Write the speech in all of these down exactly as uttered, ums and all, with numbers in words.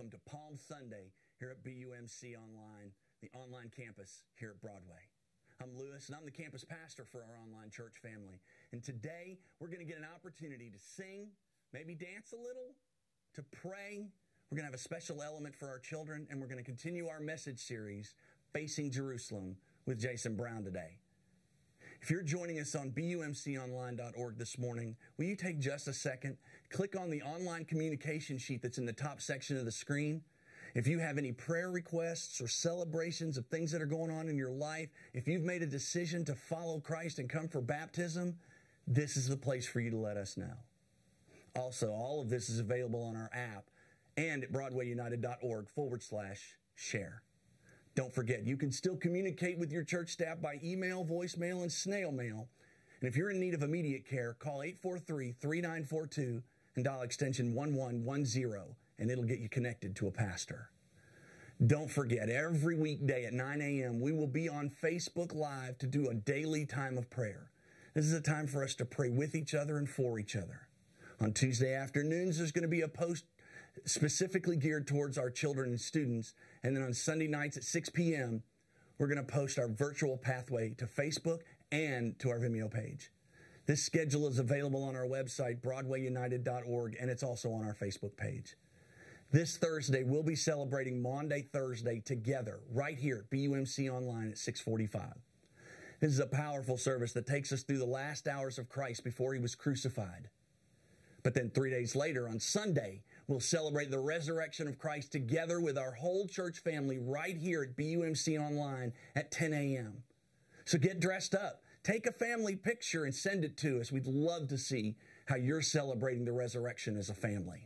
welcome to Palm Sunday here at B U M C Online, the online campus here at Broadway. I'm Lewis, and I'm the campus pastor for our online church family. And today, we're going to get an opportunity to sing, maybe dance a little, to pray. We're going to have a special element for our children, and we're going to continue our message series, Facing Jerusalem, with Jason Brown today. If you're joining us on B U M C online dot org this morning, will you take just a second, click on the online communication sheet that's in the top section of the screen. If you have any prayer requests or celebrations of things that are going on in your life, if you've made a decision to follow Christ and come for baptism, this is the place for you to let us know. Also, all of this is available on our app and at Broadway United dot org forward slash share. Don't forget, you can still communicate with your church staff by email, voicemail, and snail mail. And if you're in need of immediate care, call eight four three, three nine four two and dial extension one one one zero, and it'll get you connected to a pastor. Don't forget, every weekday at nine A M, we will be on Facebook Live to do a daily time of prayer. This is a time for us to pray with each other and for each other. On Tuesday afternoons, there's going to be a post specifically geared towards our children and students. And then on Sunday nights at six P M, we're going to post our virtual pathway to Facebook and to our Vimeo page. This schedule is available on our website, Broadway United dot org, and it's also on our Facebook page. This Thursday, we'll be celebrating Maundy Thursday together right here at B U M C Online at six forty-five. This is a powerful service that takes us through the last hours of Christ before he was crucified. But then three days later, on Sunday, we'll celebrate the resurrection of Christ together with our whole church family right here at B U M C Online at ten A M So get dressed up. Take a family picture and send it to us. We'd love to see how you're celebrating the resurrection as a family.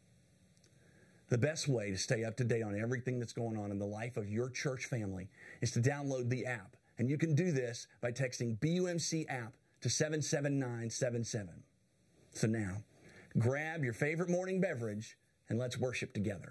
The best way to stay up to date on everything that's going on in the life of your church family is to download the app. And you can do this by texting B U M C app to seven seven nine seven seven. So now, grab your favorite morning beverage and let's worship together.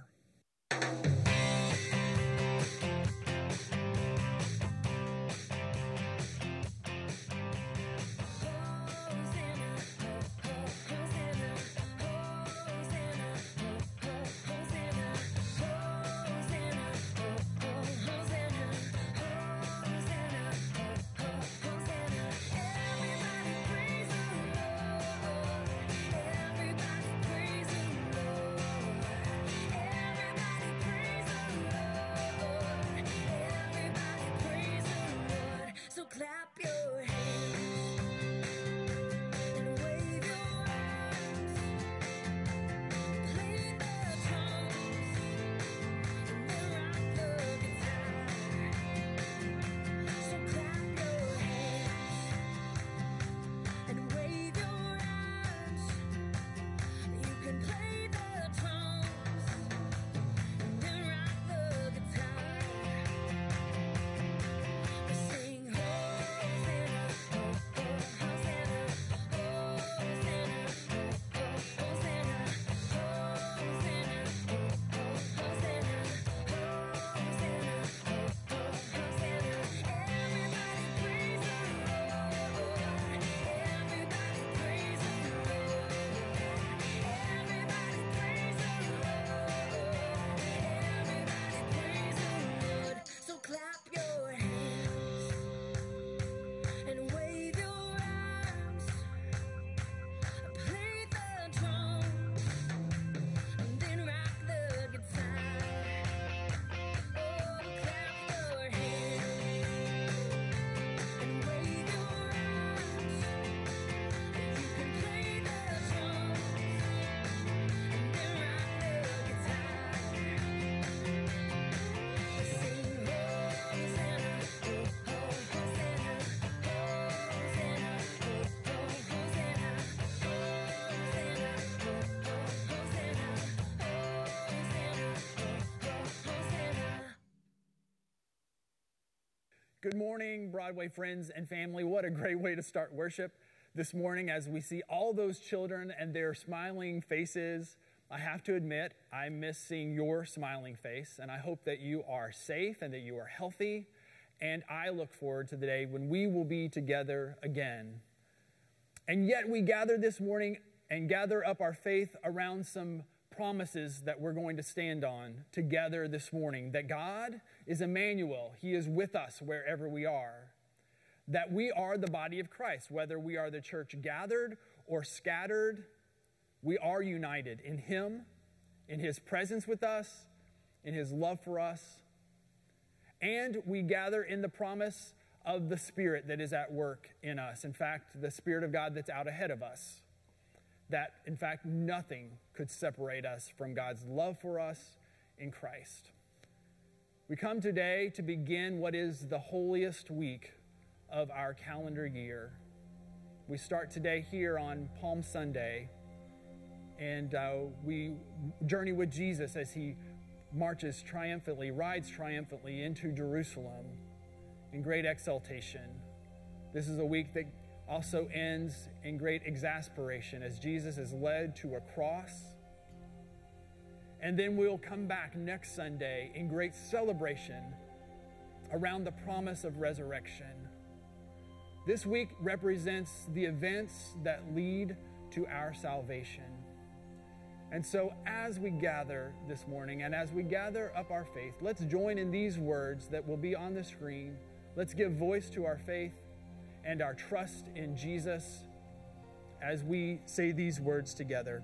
Good morning, Broadway friends and family. What a great way to start worship this morning as we see all those children and their smiling faces. I have to admit, I miss seeing your smiling face, and I hope that you are safe and that you are healthy. And I look forward to the day when we will be together again. And yet we gather this morning and gather up our faith around some promises that we're going to stand on together this morning. That God is Emmanuel. He is with us wherever we are. That we are the body of Christ. Whether we are the church gathered or scattered, we are united in Him, in His presence with us, in His love for us. And we gather in the promise of the Spirit that is at work in us. In fact, the Spirit of God that's out ahead of us. That, in fact, nothing could separate us from God's love for us in Christ. We come today to begin what is the holiest week of our calendar year. We start today here on Palm Sunday, and uh, we journey with Jesus as He marches triumphantly, rides triumphantly into Jerusalem in great exaltation. This is a week that also ends in great exasperation as Jesus is led to a cross. And then we'll come back next Sunday in great celebration around the promise of resurrection. This week represents the events that lead to our salvation. And so as we gather this morning and as we gather up our faith, let's join in these words that will be on the screen. Let's give voice to our faith and our trust in Jesus as we say these words together.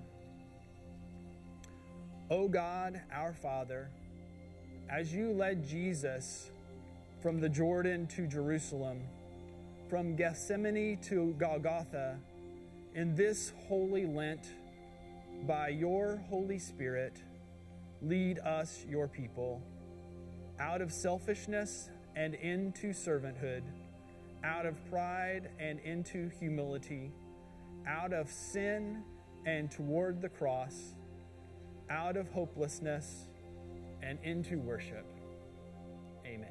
O God, our Father, as you led Jesus from the Jordan to Jerusalem, from Gethsemane to Golgotha, in this holy Lent, by your Holy Spirit, lead us, your people, out of selfishness and into servanthood, out of pride and into humility, out of sin and toward the cross, out of hopelessness and into worship. Amen.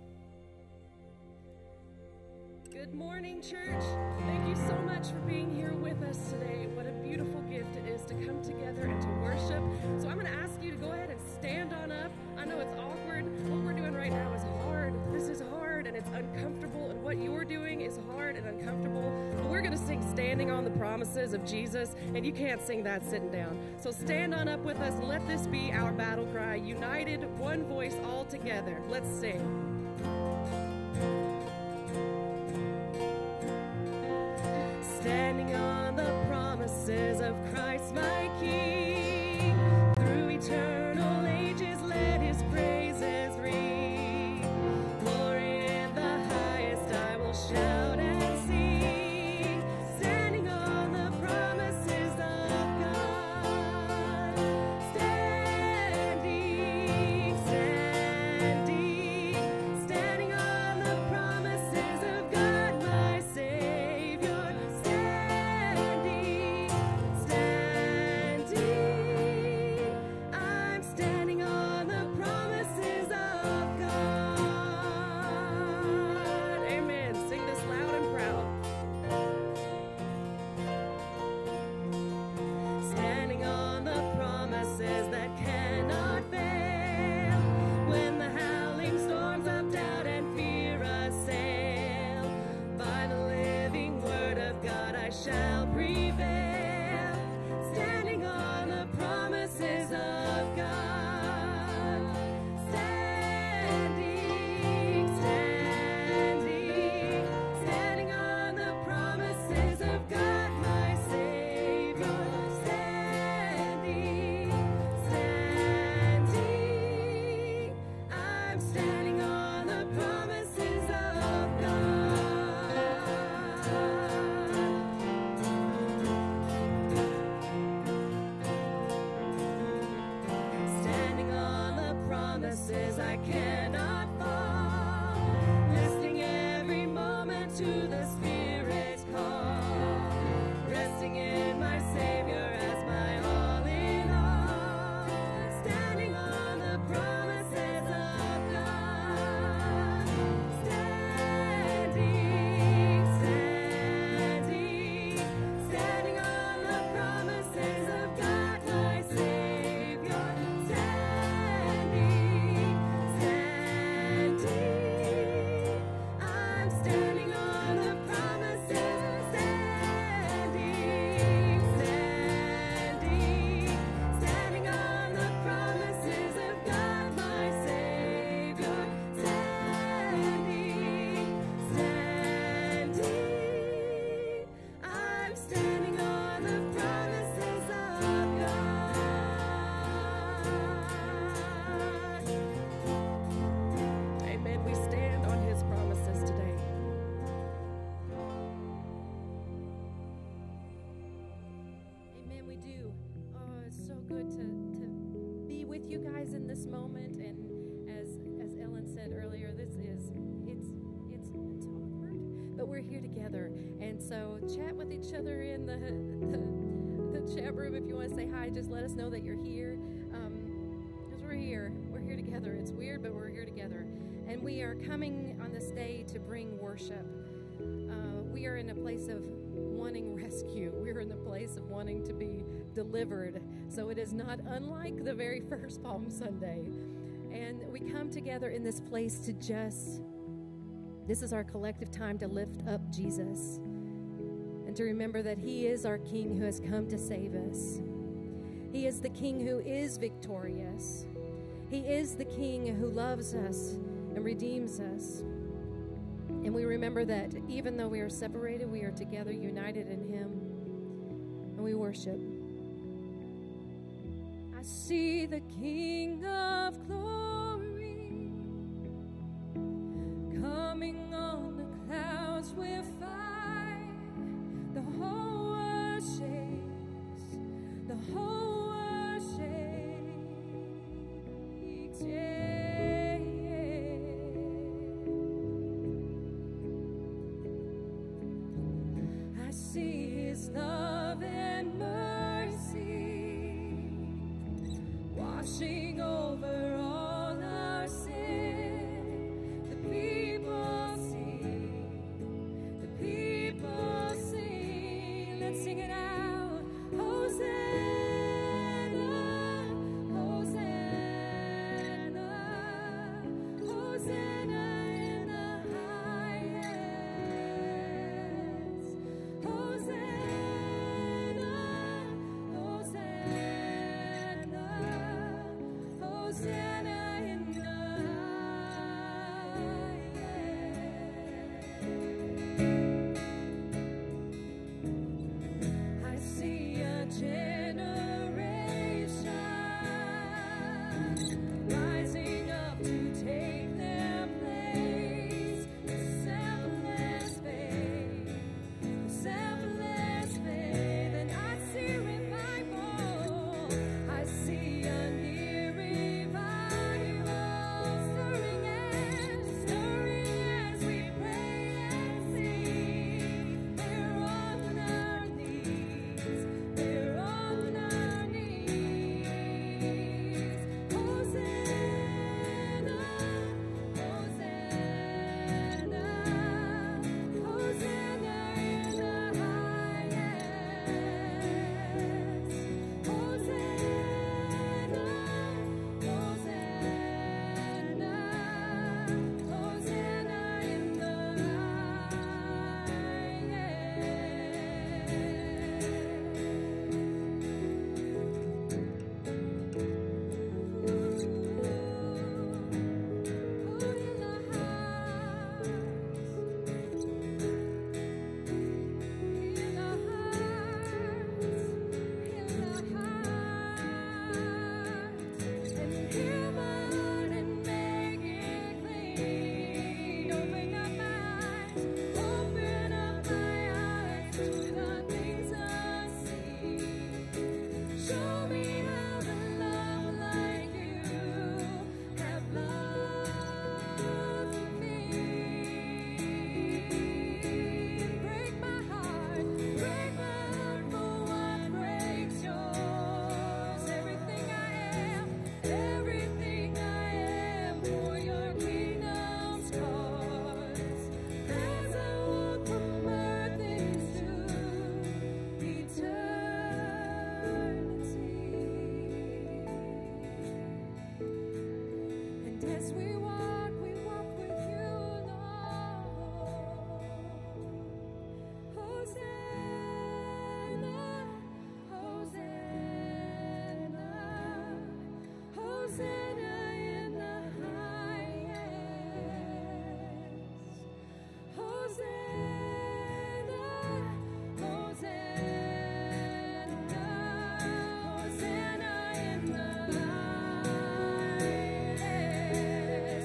Good morning, church. Thank you so much for being here with us today. What a beautiful gift it is to come together and to worship. So I'm going to ask you to go ahead and stand on up. I know it's awkward. What we're doing right now is hard. This is hard and it's uncomfortable, and what you're doing is hard and uncomfortable. But we're going to sing Standing on the Promises of Jesus, and you can't sing that sitting down. So stand on up with us and let this be our battle cry. United, one voice, all together. Let's sing. Standing on the promises of Christ my King, through eternal ages let His praises ring. Glory in the highest I will shout and sing, standing on the promises of God. Standing, standing, standing on the promises of God my Savior. Standing, standing. this moment. And as as Ellen said earlier, this is it's it's it's awkward, but we're here together. And so chat with each other in the the, the chat room if you want to say hi. Just let us know that you're here, because um, we're here. We're here together. It's weird, but we're here together. And we are coming on this day to bring worship. Uh, we are in a place of wanting rescue. We're in the place of wanting to be delivered. So it is not unlike the very first Palm Sunday. And we come together in this place to just, this is our collective time to lift up Jesus and to remember that he is our King who has come to save us. He is the King who is victorious. He is the King who loves us and redeems us. And we remember that even though we are separated, we are together, united in him. And we worship. I see the King of glory coming on the clouds with fire. The whole world shakes. The whole world shakes. Yeah. See his love and mercy washing over all our sin. The people sing, the people sing. Let's sing it out. Hosanna, Hosanna, Hosanna in the highest. Hosanna, Hosanna, Hosanna in the highest. I see a generation rising up to take their place. The selfless faith, the selfless faith, and I see revival. I see a near revival stirring as, stirring as we pray and sing. We're on our knees, we're on our knees. Hosanna, Hosanna, Hosanna in the highest. Hosanna, Hosanna, Hosanna in the show me how to love like you have loved me. Break my heart, break my heart for what breaks yours. Everything I am, everything I am for your kingdom's cause. As I walk from earth into eternity. And as we walk, we walk with you, Lord. Hosanna, Hosanna, Hosanna in the highest. Hosanna, Hosanna, Hosanna in the highest.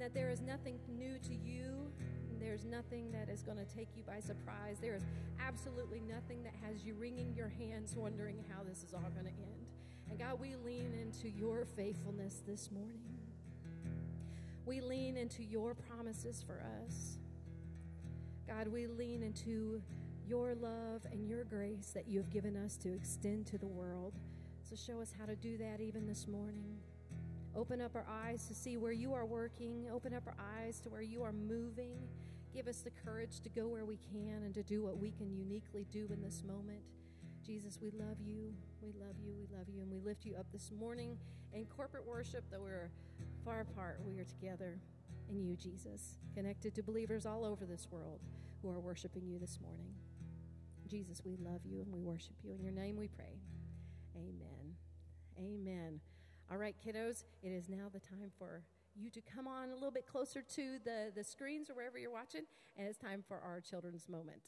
that there is nothing new to you. There's nothing that is going to take you by surprise. There is absolutely nothing that has you wringing your hands wondering how this is all going to end. And God, we lean into your faithfulness this morning. We lean into your promises for us. God, we lean into your love and your grace that you have given us to extend to the world. So show us how to do that even this morning. Open up our eyes to see where you are working. Open up our eyes to where you are moving. Give us the courage to go where we can and to do what we can uniquely do in this moment. Jesus, we love you. We love you. We love you. And we lift you up this morning in corporate worship, though we're far apart. We are together in you, Jesus, connected to believers all over this world who are worshiping you this morning. Jesus, we love you and we worship you. In your name we pray. Amen. Amen. All right, kiddos, it is now the time for you to come on a little bit closer to the, the screens or wherever you're watching, and it's time for our children's moment.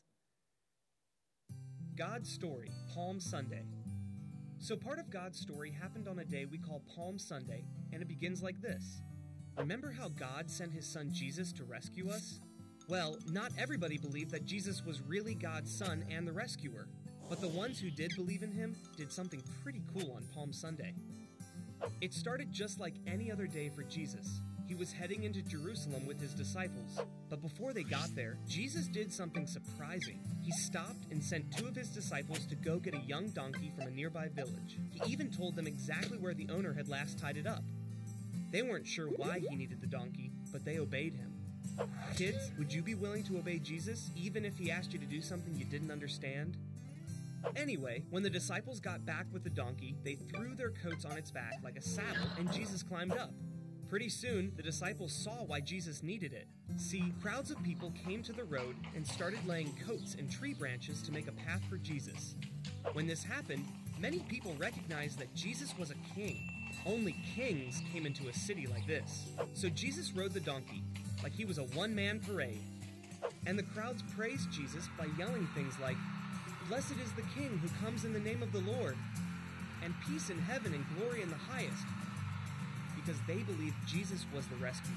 God's story, Palm Sunday. So part of God's story happened on a day we call Palm Sunday, and it begins like this. Remember how God sent his son Jesus to rescue us? Well, not everybody believed that Jesus was really God's son and the rescuer, but the ones who did believe in him did something pretty cool on Palm Sunday. It started just like any other day for Jesus. He was heading into Jerusalem with his disciples. But before they got there, Jesus did something surprising. He stopped and sent two of his disciples to go get a young donkey from a nearby village. He even told them exactly where the owner had last tied it up. They weren't sure why he needed the donkey, but they obeyed him. Kids, would you be willing to obey Jesus, even if he asked you to do something you didn't understand? Anyway, when the disciples got back with the donkey, they threw their coats on its back like a saddle, and Jesus climbed up. Pretty soon, the disciples saw why Jesus needed it. See, crowds of people came to the road and started laying coats and tree branches to make a path for Jesus. When this happened, many people recognized that Jesus was a king. Only kings came into a city like this. So Jesus rode the donkey, like he was a one-man parade. And the crowds praised Jesus by yelling things like, "Blessed is the King who comes in the name of the Lord," and "Peace in heaven and glory in the highest," because they believed Jesus was the rescuer.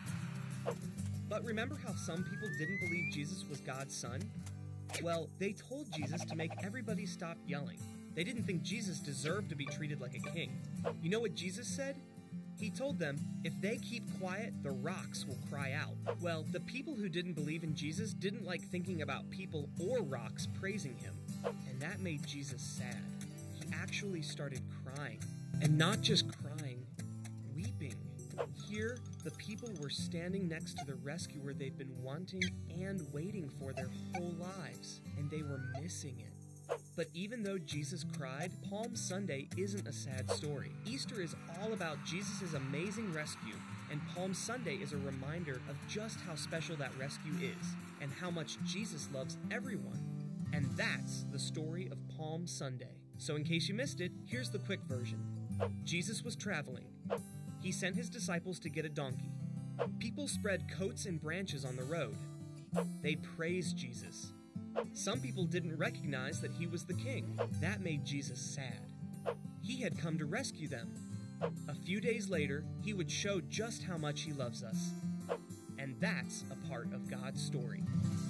But remember how some people didn't believe Jesus was God's son? Well, they told Jesus to make everybody stop yelling. They didn't think Jesus deserved to be treated like a king. You know what Jesus said? He told them, if they keep quiet, the rocks will cry out. Well, the people who didn't believe in Jesus didn't like thinking about people or rocks praising him. And that made Jesus sad. He actually started crying. And not just crying, weeping. Here, the people were standing next to the rescuer they'd been wanting and waiting for their whole lives, and they were missing it. But even though Jesus cried, Palm Sunday isn't a sad story. Easter is all about Jesus' amazing rescue, and Palm Sunday is a reminder of just how special that rescue is, and how much Jesus loves everyone. And that's the story of Palm Sunday. So in case you missed it, here's the quick version. Jesus was traveling. He sent his disciples to get a donkey. People spread coats and branches on the road. They praised Jesus. Some people didn't recognize that he was the king. That made Jesus sad. He had come to rescue them. A few days later, he would show just how much he loves us. And that's a part of God's story.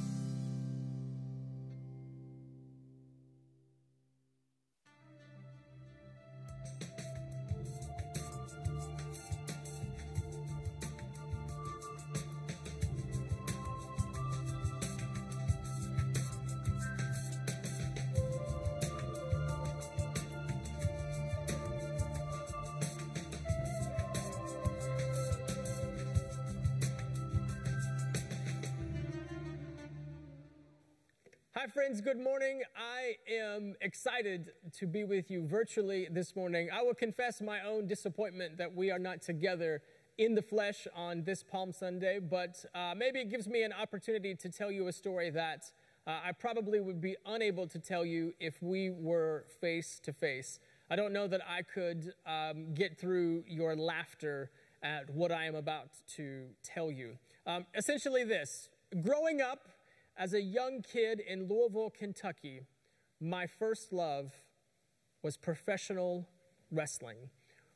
Hi, friends. Good morning. I am excited to be with you virtually this morning. I will confess my own disappointment that we are not together in the flesh on this Palm Sunday, but uh, maybe it gives me an opportunity to tell you a story that uh, I probably would be unable to tell you if we were face to face. I don't know that I could um, get through your laughter at what I am about to tell you. Um, essentially this, growing up, as a young kid in Louisville, Kentucky, my first love was professional wrestling.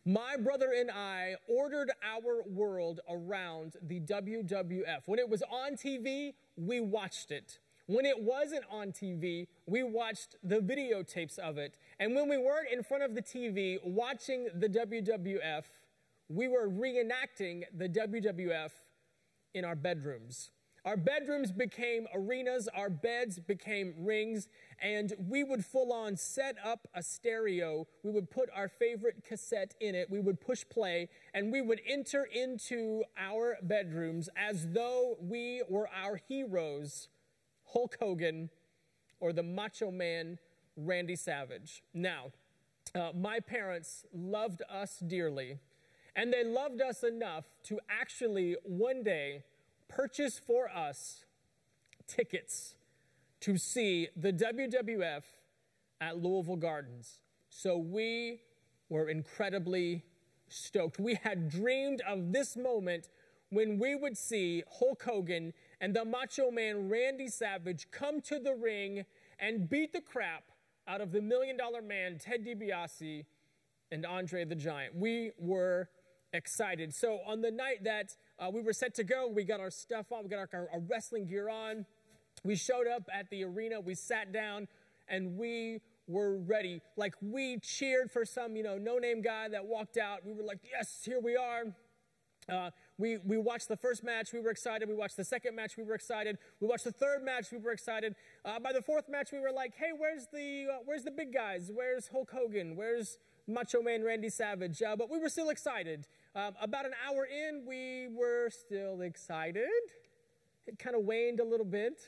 my brother and I ordered our world around the W W F. When it was on T V, we watched it. When it wasn't on T V, we watched the videotapes of it. And when we weren't in front of the T V watching the W W F, we were reenacting the W W F in our bedrooms. Our bedrooms became arenas, our beds became rings, and we would full on set up a stereo. We would put our favorite cassette in it, we would push play, and we would enter into our bedrooms as though we were our heroes, Hulk Hogan or the Macho Man, Randy Savage. Now, uh, my parents loved us dearly, and they loved us enough to actually one day purchase for us tickets to see the W W F at Louisville Gardens. So we were incredibly stoked. We had dreamed of this moment when we would see Hulk Hogan and the Macho Man Randy Savage come to the ring and beat the crap out of the Million Dollar Man Ted DiBiase and Andre the Giant. We were excited. So on the night that uh, we were set to go, we got our stuff on, we got our, our wrestling gear on. We showed up at the arena, we sat down, and we were ready. Like, we cheered for some, you know, no-name guy that walked out. We were like, yes, here we are. Uh, we, we watched the first match, we were excited. We watched the second match, we were excited. We watched the third match, we were excited. Uh, by the fourth match, we were like, hey, where's the, uh, where's the big guys? Where's Hulk Hogan? Where's Macho Man Randy Savage? Uh, but we were still excited. Um, about an hour in, we were still excited. It kind of waned a little bit.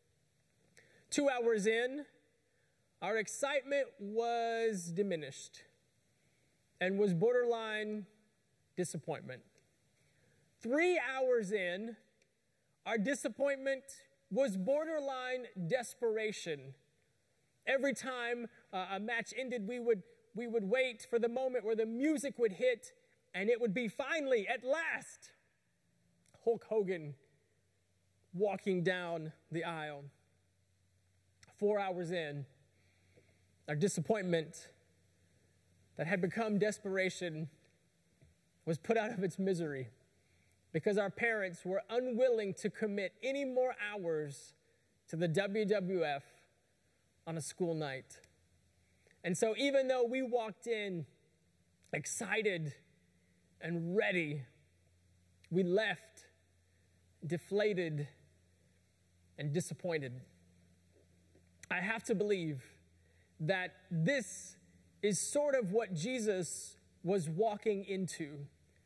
Two hours in, our excitement was diminished and was borderline disappointment. Three hours in, our disappointment was borderline desperation. Every time uh, a match ended, we would, we would wait for the moment where the music would hit, and it would be finally, at last, Hulk Hogan walking down the aisle. Four hours in, our disappointment that had become desperation was put out of its misery because our parents were unwilling to commit any more hours to the W W F on a school night. And so even though we walked in excited and ready, we left deflated and disappointed. I have to believe that this is sort of what Jesus was walking into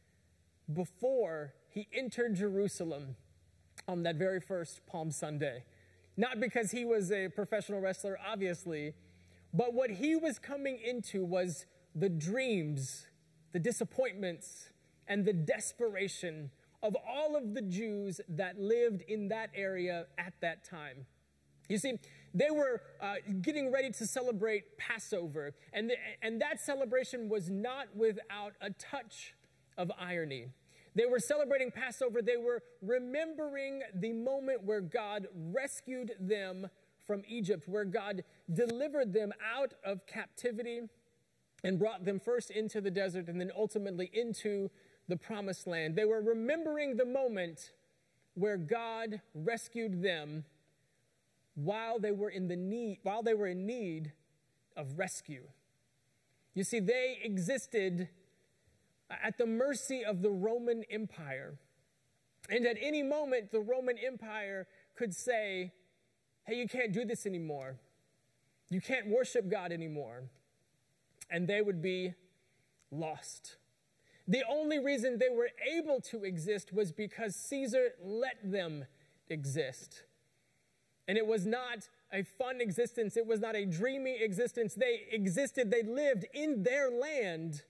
before he entered Jerusalem on that very first Palm Sunday. Not because he was a professional wrestler, obviously, but what he was coming into was the dreams, the disappointments, and the desperation of all of the Jews that lived in that area at that time. You see, they were uh, getting ready to celebrate Passover, and, the, and that celebration was not without a touch of irony. They were celebrating Passover. They were remembering the moment where God rescued them from Egypt, where God delivered them out of captivity and brought them first into the desert and then ultimately into the promised land. They were remembering the moment where God rescued them while they were in the need, while they were in need of rescue. You see, they existed at the mercy of the Roman Empire. And at any moment, the Roman Empire could say, hey, you can't do this anymore. You can't worship God anymore. And they would be lost. The only reason they were able to exist was because Caesar let them exist. And it was not a fun existence. It was not a dreamy existence. They existed, they lived in their land,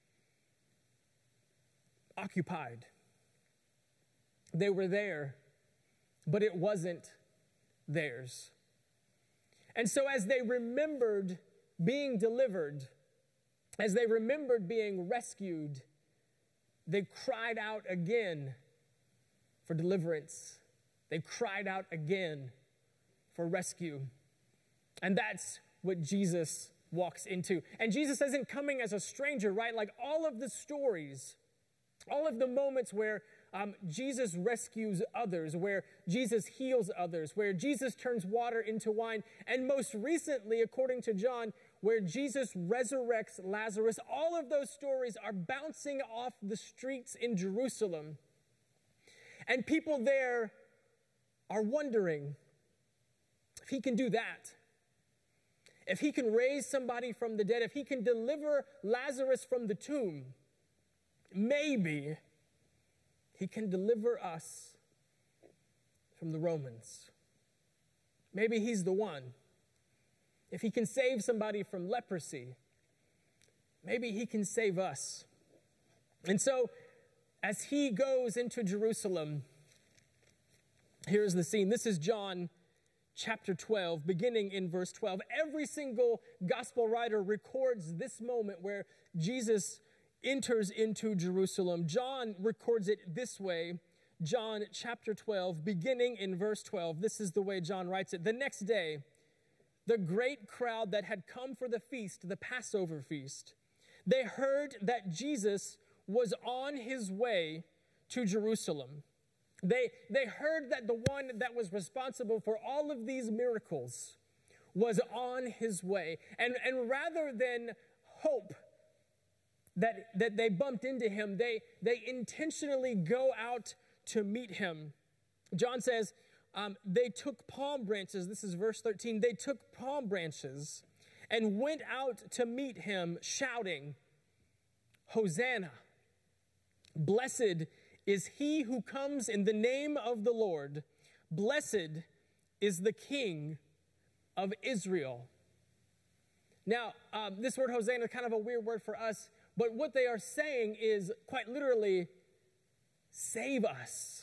occupied. They were there, but it wasn't theirs. And so as they remembered being delivered, as they remembered being rescued, they cried out again for deliverance. They cried out again for rescue. And that's what Jesus walks into. And Jesus isn't coming as a stranger, right? Like all of the stories, all of the moments where um, Jesus rescues others, where Jesus heals others, where Jesus turns water into wine, and most recently, according to John, where Jesus resurrects Lazarus, all of those stories are bouncing off the streets in Jerusalem. And people there are wondering if he can do that. If he can raise somebody from the dead, if he can deliver Lazarus from the tomb, maybe he can deliver us from the Romans. Maybe he's the one. If he can save somebody from leprosy, maybe he can save us. And so, as he goes into Jerusalem, here's the scene. This is John chapter twelve, beginning in verse twelve. Every single gospel writer records this moment where Jesus enters into Jerusalem. John records it this way. John chapter twelve, beginning in verse twelve. This is the way John writes it. The next day, the great crowd that had come for the feast, the Passover feast, they heard that Jesus was on his way to Jerusalem. They, they heard that the one that was responsible for all of these miracles was on his way. And, and rather than hope that, that they bumped into him, they, they intentionally go out to meet him. John says, um, they took palm branches. This is verse thirteen. They took palm branches and went out to meet him, shouting, Hosanna! Blessed is he who comes in the name of the Lord. Blessed is the King of Israel. Now, um, this word Hosanna is kind of a weird word for us, but what they are saying is quite literally, save us.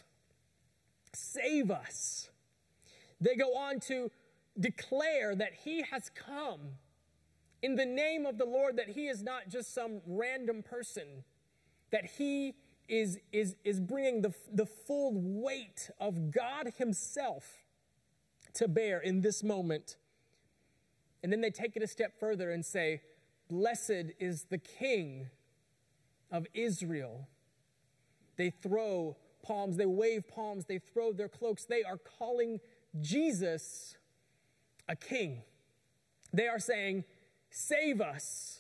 Save us. They go on to declare that he has come in the name of the Lord, that he is not just some random person, that he is, is, is bringing the, the full weight of God himself to bear in this moment. And then they take it a step further and say, blessed is the King of Israel. They throw palms, they wave palms, they throw their cloaks. They are calling Jesus a king. They are saying, save us.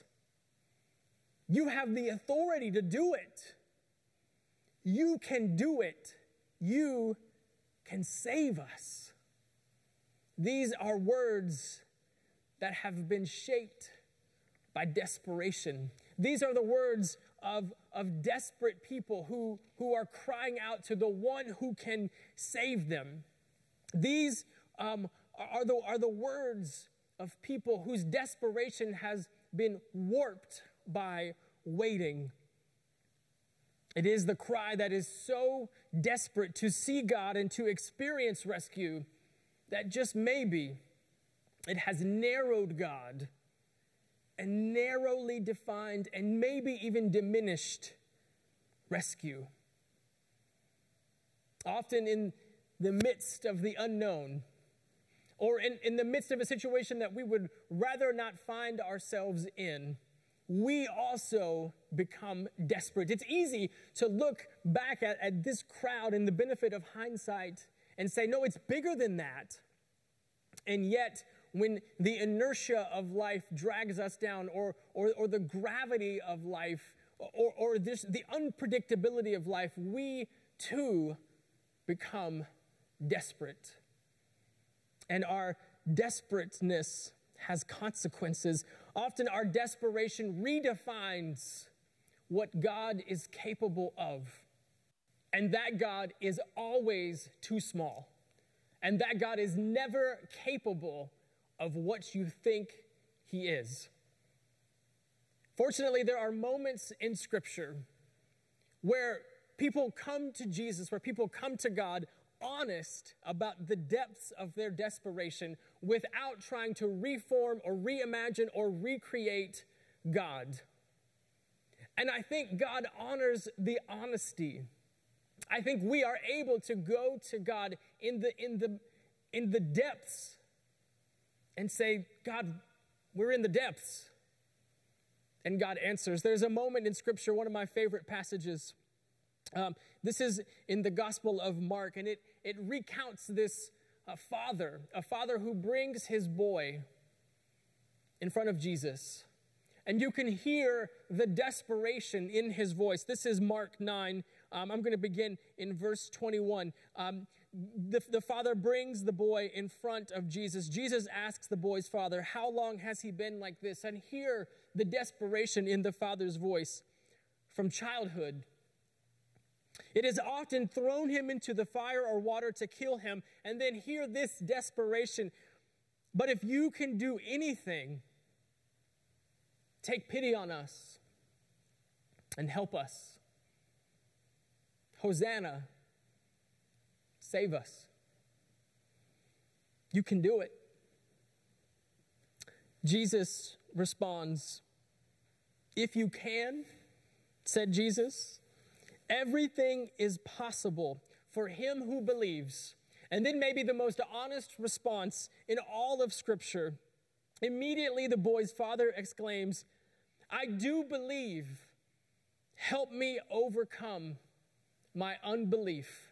You have the authority to do it. You can do it. You can save us. These are words that have been shaped by desperation. These are the words of, of desperate people who, who are crying out to the one who can save them. These um, are, the, are the words of people whose desperation has been warped by waiting. It is the cry that is so desperate to see God and to experience rescue that just maybe it has narrowed God and narrowly defined and maybe even diminished rescue. Often in the midst of the unknown, or in, in the midst of a situation that we would rather not find ourselves in, we also become desperate. It's easy to look back at, at this crowd in the benefit of hindsight and say, no, it's bigger than that. And yet, when the inertia of life drags us down, or, or, or the gravity of life, or, or this, the unpredictability of life, we too become desperate. And our desperateness has consequences. Often our desperation redefines what God is capable of. And that God is always too small. And that God is never capable of what you think he is. Fortunately, there are moments in Scripture where people come to Jesus, where people come to God honest about the depths of their desperation without trying to reform or reimagine or recreate God. And I think God honors the honesty. I think we are able to go to God in the, in the, in the depths and say, God, we're in the depths, and God answers. There's a moment in Scripture, one of my favorite passages. Um, this is in the Gospel of Mark, and it, it recounts this uh, father, a father who brings his boy in front of Jesus. And you can hear the desperation in his voice. This is Mark nine. Um, I'm going to begin in verse twenty-one. Um, the, the father brings the boy in front of Jesus. Jesus asks the boy's father, how long has he been like this? And hear the desperation in the father's voice. From childhood, it has often thrown him into the fire or water to kill him. And then hear this desperation. But if you can do anything, take pity on us and help us. Hosanna, save us. You can do it. Jesus responds, if you can, said Jesus, everything is possible for him who believes. And then maybe the most honest response in all of Scripture. Immediately the boy's father exclaims, I do believe. Help me overcome my unbelief.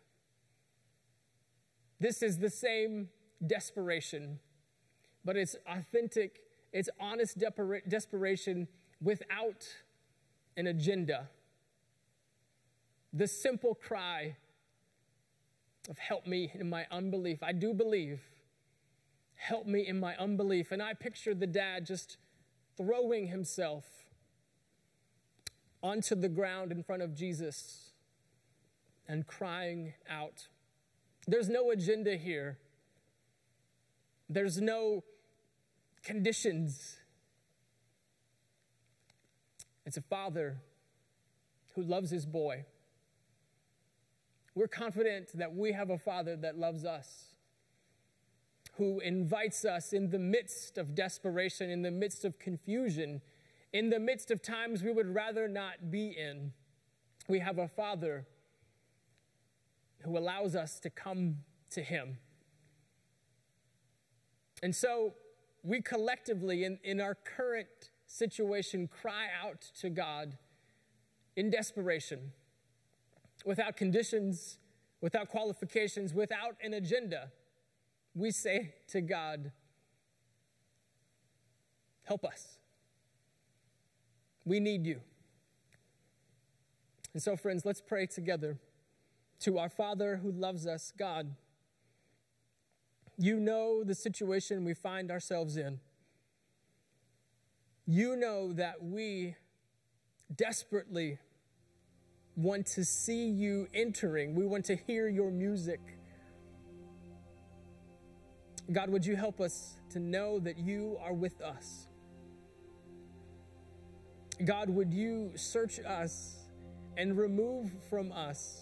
This is the same desperation, but it's authentic, it's honest desperation without an agenda. The simple cry of help me in my unbelief. I do believe. Help me in my unbelief. And I picture the dad just throwing himself onto the ground in front of Jesus and crying out. There's no agenda here. There's no conditions. It's a father who loves his boy. We're confident that we have a father that loves us, who invites us in the midst of desperation, in the midst of confusion, in the midst of times we would rather not be in. We have a father who allows us to come to him. And so we collectively, in, in our current situation, cry out to God in desperation, without conditions, without qualifications, without an agenda. We say to God, help us. We need you. And so, friends, let's pray together to our Father who loves us. God, you know the situation we find ourselves in. You know that we desperately want to see you entering. We want to hear your music. God, would you help us to know that you are with us? God, would you search us and remove from us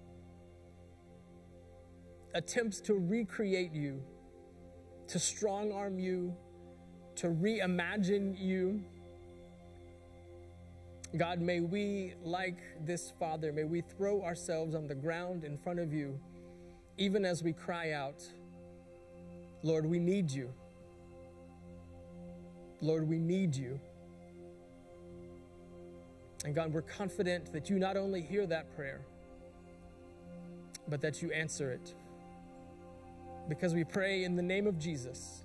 attempts to recreate you, to strong-arm you, to reimagine you. God, may we, like this father, may we throw ourselves on the ground in front of you, even as we cry out, Lord, we need you. Lord, we need you. And God, we're confident that you not only hear that prayer, but that you answer it. Because we pray in the name of Jesus.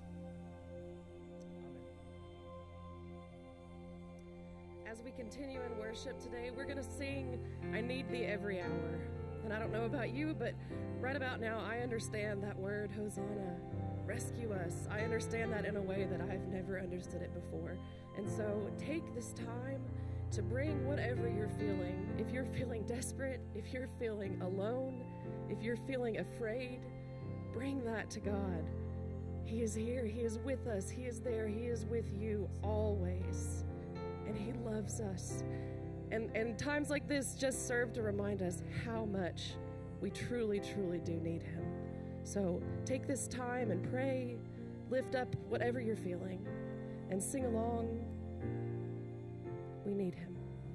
As we continue in worship today, we're going to sing, I Need Thee Every Hour. And I don't know about you, but right about now, I understand that word, Hosanna, rescue us. I understand that in a way that I've never understood it before. And so take this time to bring whatever you're feeling. If you're feeling desperate, if you're feeling alone, if you're feeling afraid, bring that to God. He is here. He is with us. He is there. He is with you always. And he loves us. And, and times like this just serve to remind us how much we truly, truly do need him. So take this time and pray, lift up whatever you're feeling, and sing along. We need him.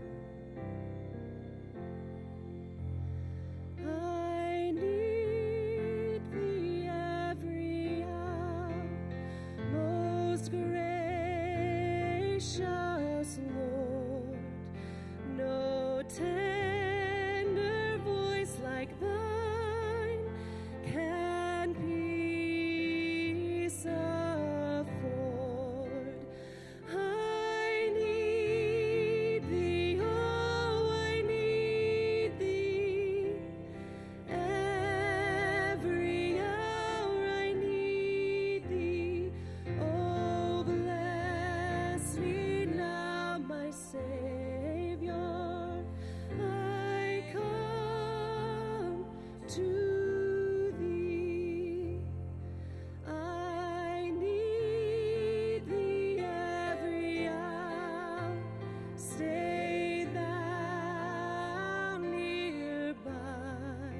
I need thee every hour, most gracious gracious Lord, no tender voice like thine can peace afford. I need thee, oh, I need thee. Every hour I need thee. Oh, bless me now, my Savior. I come to thee. I need thee every hour. Stay thou nearby.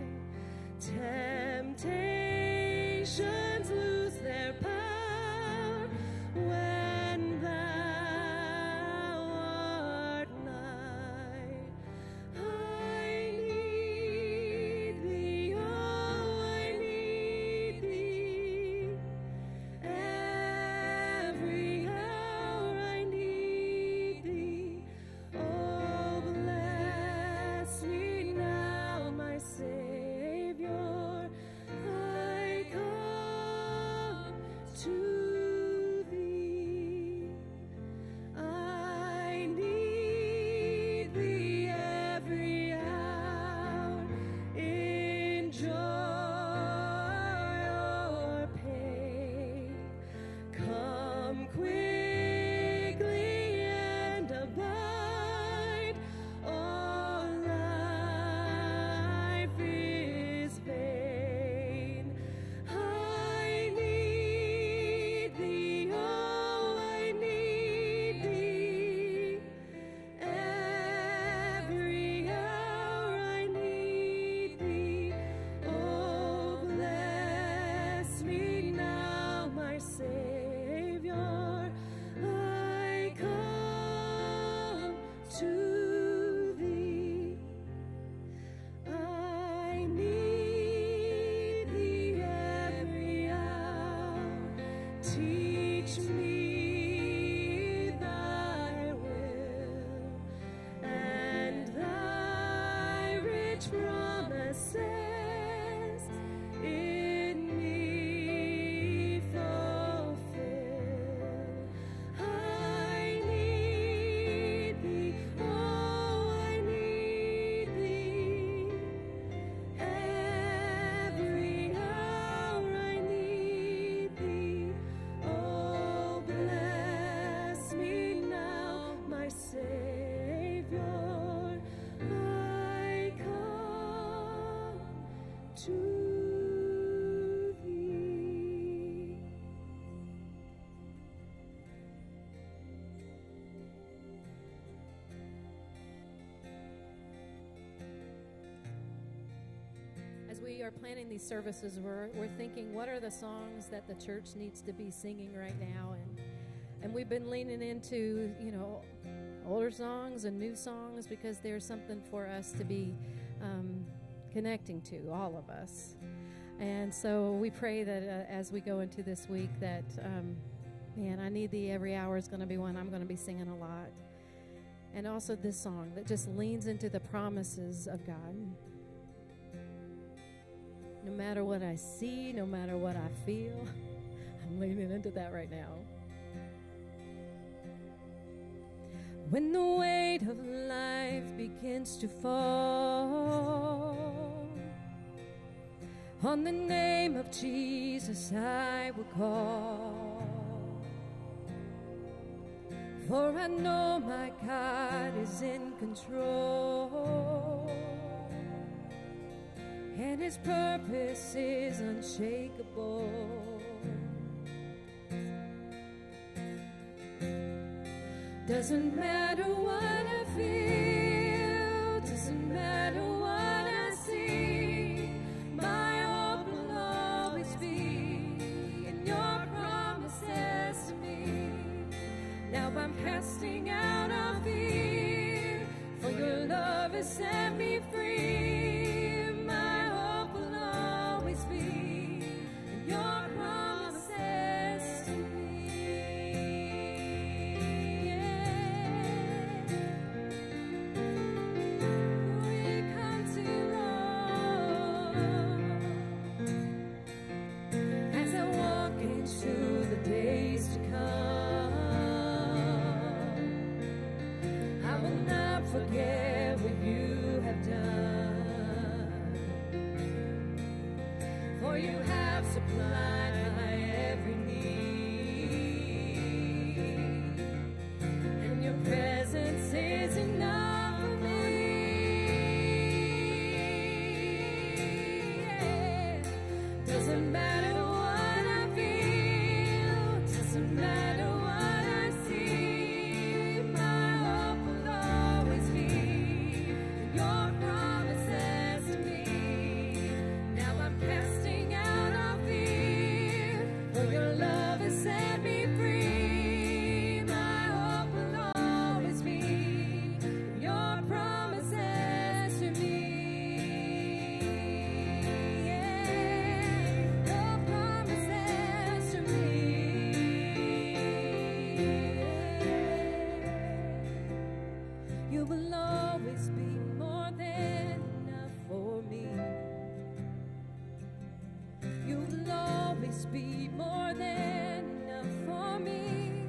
Temptations lose their power when thou art nigh. I need thee, oh, I need thee. Every hour I need thee. Oh, bless me now, my Savior. I come to thee. I need thee every hour in joy or pain. Come quickly and abide. All life is vain. I need thee, oh, I need thee. Every hour I need thee. Oh, bless me now, my Savior. I come to thee. I need thee every hour. Teach me thy will and thy rich promises in me fulfill. I need thee, oh, I need thee. Every hour I need thee. Oh, bless me now, my Savior. I come to thee. As we are planning these services, we're, we're thinking, what are the songs that the church needs to be singing right now? And and we've been leaning into, you know, older songs and new songs because there's something for us to be um, connecting to, all of us. And so we pray that uh, as we go into this week that, um, man, I Need Thee Every Hour is going to be one I'm going to be singing a lot. And also this song that just leans into the promises of God. No matter what I see, no matter what I feel, I'm leaning into that right now. When the weight of life begins to fall, on the name of Jesus I will call. For I know my God is in control, and His purpose is unshakable. Doesn't matter what I feel, doesn't matter what I see, my hope will always be in your promises to me. Now I'm casting out all fear, for your love has set me free. My hope will always be in your promises to me. Yeah. days to come. I will not forget what you have done, for you have supplied my every need, and your presence is enough for me. Yeah. Doesn't matter what I feel, doesn't matter what I see, my hope will always be in your promises to me. Now I'm casting out all fear, for your love has set me free. My hope will always be in your promises to me. Yeah, your promises to me. You will always be more than enough for me. You will always be more than enough for me.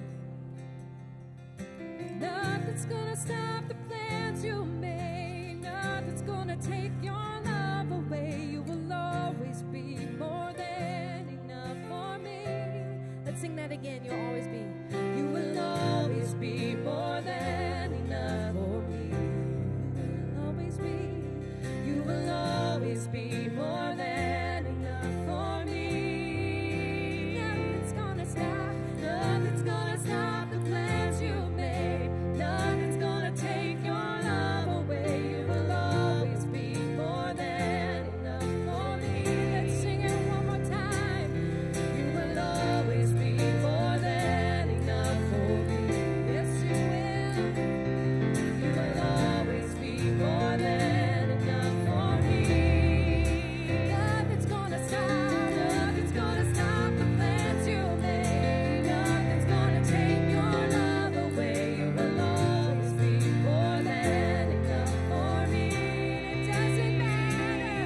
Nothing's gonna stop the plans you made. Nothing's gonna take your love away. You will always be more than enough for me. Let's sing that again. You'll always be. You will always be more than enough for me. You will always be. You will always be more than enough for me. Nothing's gonna stop. Nothing's gonna stop the plans you made. Nothing's gonna take your love away. You will always be more than enough for me. Let's sing it one more time. You will always be more than enough for me. Yes, you will. You will always be more than enough for me. Nothing's gonna stop. Nothing's gonna stop the plans you made. Nothing's gonna take your love away. You will always be more than enough for me. It doesn't matter.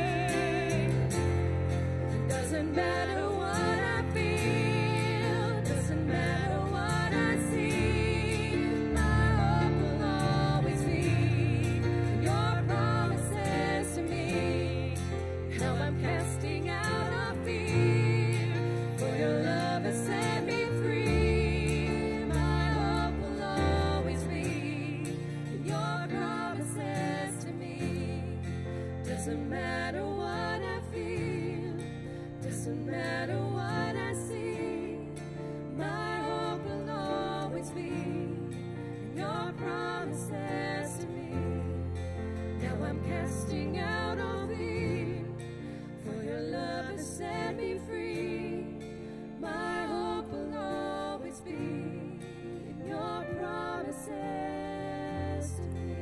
It doesn't matter what I feel. Doesn't matter what I see. My hope will always be in your promises to me. Now I'm casting out all fear, for your love has set me free. My hope will always be in your promises to me. Doesn't matter what I feel, doesn't matter what I see. My hope will always be in your promises to me. Now I'm casting out all fear, for your love has set me free. My hope will always be in your promises to me.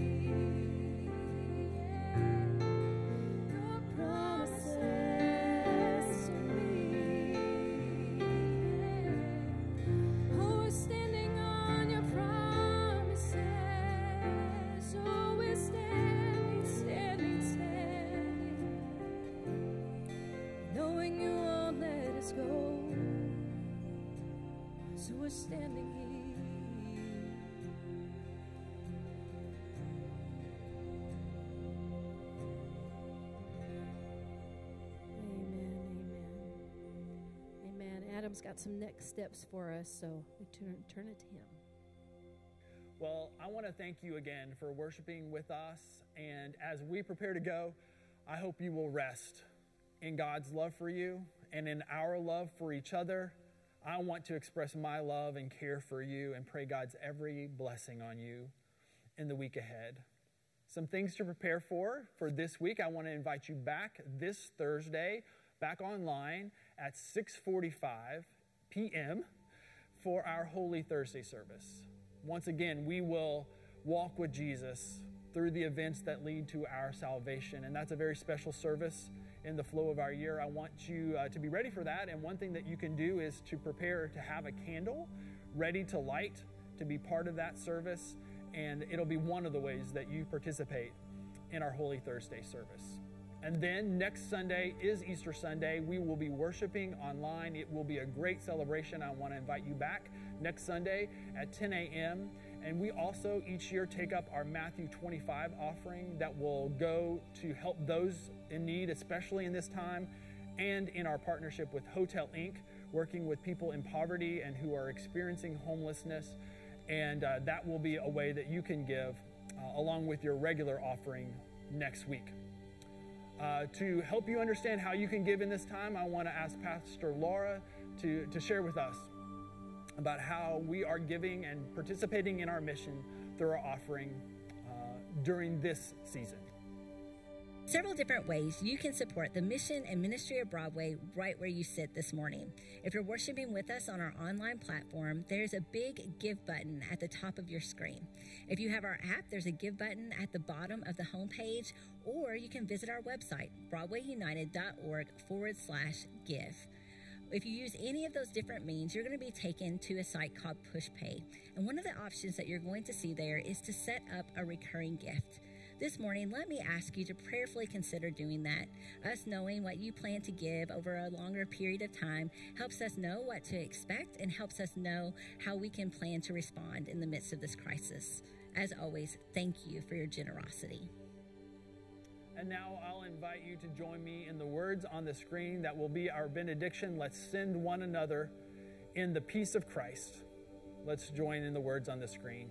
Your promises to me. Oh, we're standing on your promises. Oh, we're standing, standing, standing, knowing you won't let us go. So we're standing here. Amen, amen. Amen. Adam's got some next steps for us, so we turn, turn it to him. Well, I want to thank you again for worshiping with us. And as we prepare to go, I hope you will rest in God's love for you and in our love for each other. I want to express my love and care for you and pray God's every blessing on you in the week ahead. Some things to prepare for for this week. I want to invite you back this Thursday, back online at six forty-five p.m. for our Holy Thursday service. Once again, we will walk with Jesus through the events that lead to our salvation, and that's a very special service in the flow of our year. I want you uh, to be ready for that, and one thing that you can do is to prepare to have a candle ready to light to be part of that service, and it'll be one of the ways that you participate in our Holy Thursday service. And then next Sunday is Easter Sunday. We will be worshiping online. It will be a great celebration. I want to invite you back next Sunday at ten a.m. And we also each year take up our Matthew twenty-five offering that will go to help those in need, especially in this time, and in our partnership with Hotel Incorporated, working with people in poverty and who are experiencing homelessness. And uh, that will be a way that you can give uh, along with your regular offering next week. Uh, to help you understand how you can give in this time, I want to ask Pastor Laura to, to share with us about how we are giving and participating in our mission through our offering uh, during this season. Several different ways you can support the mission and ministry of Broadway right where you sit this morning. If you're worshiping with us on our online platform, there's a big Give button at the top of your screen. If you have our app, there's a Give button at the bottom of the homepage, or you can visit our website, broadwayunited.org forward slash give. If you use any of those different means, you're going to be taken to a site called PushPay. And one of the options that you're going to see there is to set up a recurring gift. This morning, let me ask you to prayerfully consider doing that. Us knowing what you plan to give over a longer period of time helps us know what to expect and helps us know how we can plan to respond in the midst of this crisis. As always, thank you for your generosity. And now I'll invite you to join me in the words on the screen that will be our benediction. Let's send one another in the peace of Christ. Let's join in the words on the screen.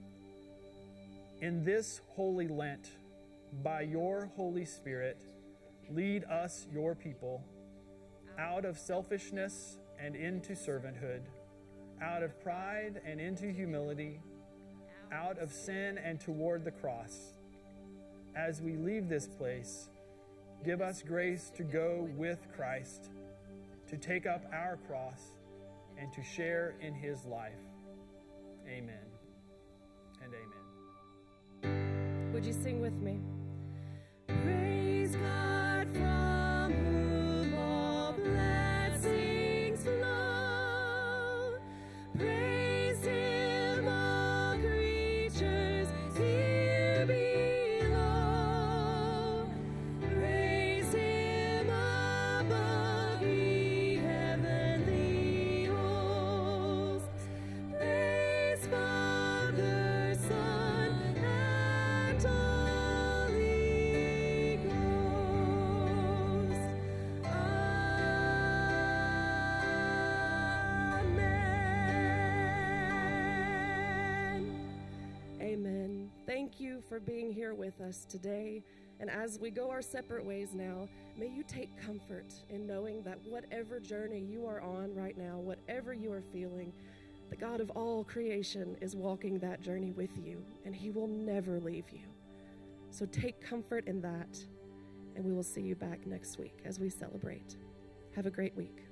In this holy Lent, by your Holy Spirit, lead us, your people, out of selfishness and into servanthood, out of pride and into humility, out of sin and toward the cross. As we leave this place, give us grace to go with Christ, to take up our cross, and to share in his life. Amen and amen. Would you sing with me? Praise God from whom all blessings flow. Praise him, all creatures here below. Praise him above, ye heavenly hosts. Praise Father, Son, and Holy Ghost. Amen. Amen. Thank you for being here with us today. And as we go our separate ways now, may you take comfort in knowing that whatever journey you are on right now, whatever you are feeling, the God of all creation is walking that journey with you, and he will never leave you. So take comfort in that, and we will see you back next week as we celebrate. Have a great week.